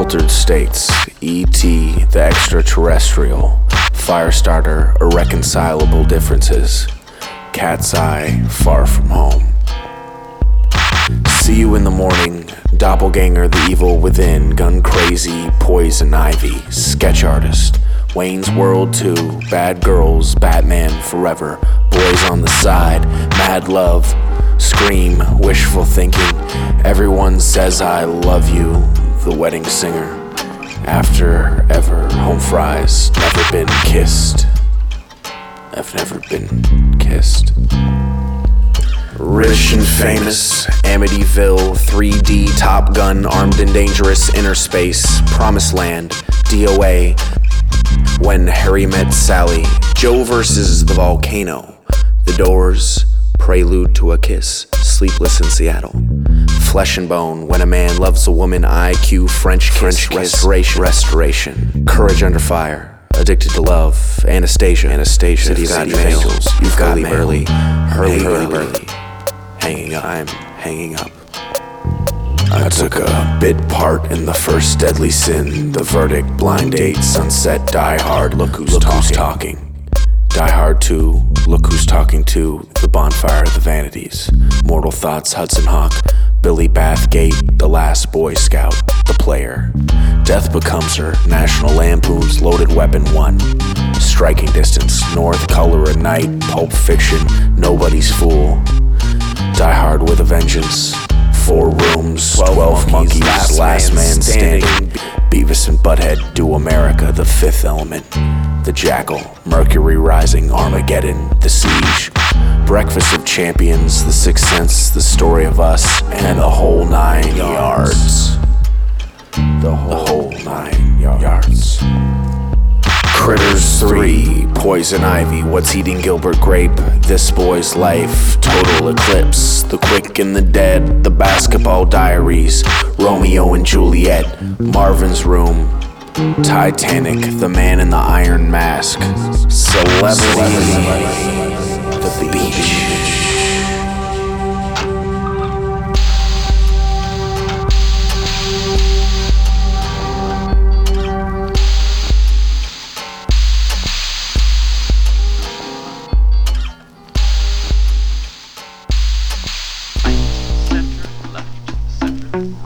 Altered states, E.T. the extraterrestrial, Firestarter, irreconcilable differences, Cat's Eye, far from home. See you in the morning, doppelganger, the evil within, gun crazy, poison ivy, sketch artist, Wayne's World 2, bad girls, Batman forever, boys on the side, mad love, scream, wishful thinking, everyone says I love you, the wedding singer, after ever, home fries, never been kissed. I've never been kissed. Rich and famous, Amityville, 3D, Top Gun, armed and dangerous, inner space, promised land, DOA, when Harry met Sally, Joe versus the volcano, The Doors, prelude to a kiss, sleepless in Seattle, flesh and bone, when a man loves a woman, IQ, French kiss, restoration, courage under fire, addicted to love, Anastasia, City of Angels, you've got Hurley, hanging up, I'm hanging up. I took a bit part in the first deadly sin, the verdict, blind date, sunset, Die Hard, look who's talking. Die Hard 2, look who's talking to, the bonfire, the vanities, Mortal Thoughts, Hudson Hawk, Billy Bathgate, the last Boy Scout, the player. Death Becomes Her, National Lampoon's Loaded Weapon 1, Striking Distance, North, Color of Night, Pulp Fiction, Nobody's Fool, Die Hard with a Vengeance, 4 Rooms, 12 Monkeys, Last Man Standing, Beavis and Butthead Do America, The Fifth Element, The Jackal, Mercury Rising, Armageddon, The Siege, Breakfast of Champions, The Sixth Sense, The Story of Us, and The Whole 9 Yards. The Whole 9 Yards. Critters 3, Poison Ivy, What's Eating Gilbert Grape, This Boy's Life, Total Eclipse, The Quick and the Dead, The Basketball Diaries, Romeo and Juliet, Marvin's Room, Titanic, The Man in the Iron Mask, Celebrity, The Beach.